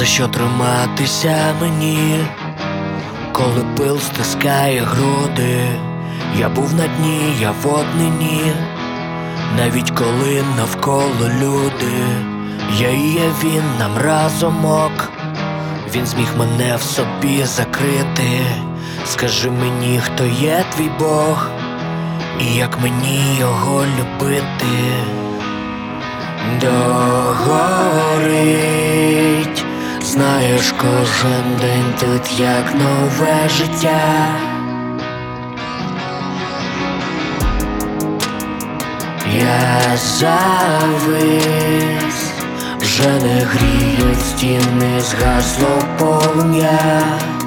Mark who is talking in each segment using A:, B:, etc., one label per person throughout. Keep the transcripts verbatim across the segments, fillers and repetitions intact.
A: За що триматися мені, коли пил стискає груди? Я був на дні, я в однині, навіть коли навколо люди. Я і є він, нам разомок. Він зміг мене в собі закрити. Скажи мені, хто є твій Бог, і як мені його любити? Догорить, знаєш, кожен день тут як нове життя. Я завис, вже не гріють стіни, згасло полум'я.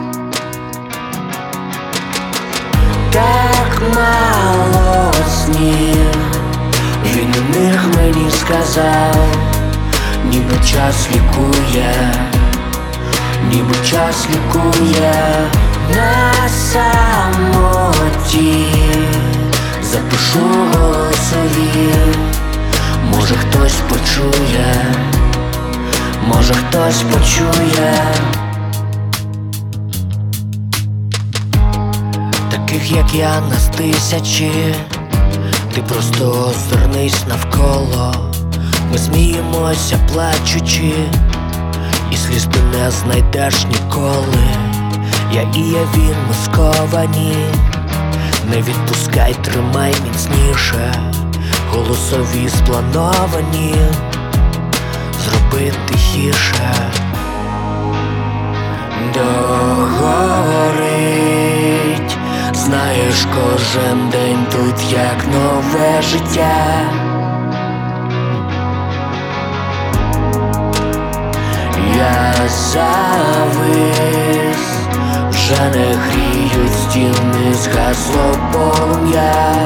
A: Так мало снів, він у них мені сказав, ніби час лікує, ніби час лікує. На самоті запишу голосові, може хтось почує, може хтось почує. Таких як я нас тисячі, ти просто озирнись навколо. Ми сміємося плачучи, і сліз ти не знайдеш ніколи. Я і я він, ми сковані, не відпускай, тримай міцніше. Голосові сплановані, зроби тихіше. Догорить, знаєш, кожен день тут як нове життя. Я завис, вже не гріють стіни, згасло полум'я.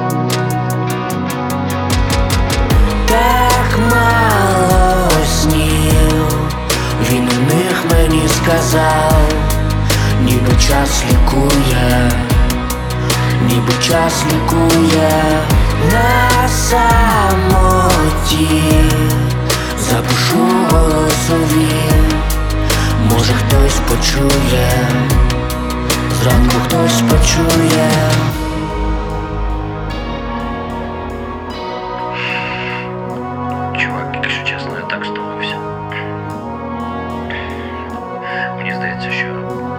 A: Так мало снів, він у них мені сказав, ніби час лікує, ніби час лікує. На самоті запишу голосові, може хтось почує, зранку хтось почує.
B: Чувак, якщо чесно, я так стомився. Мені здається, що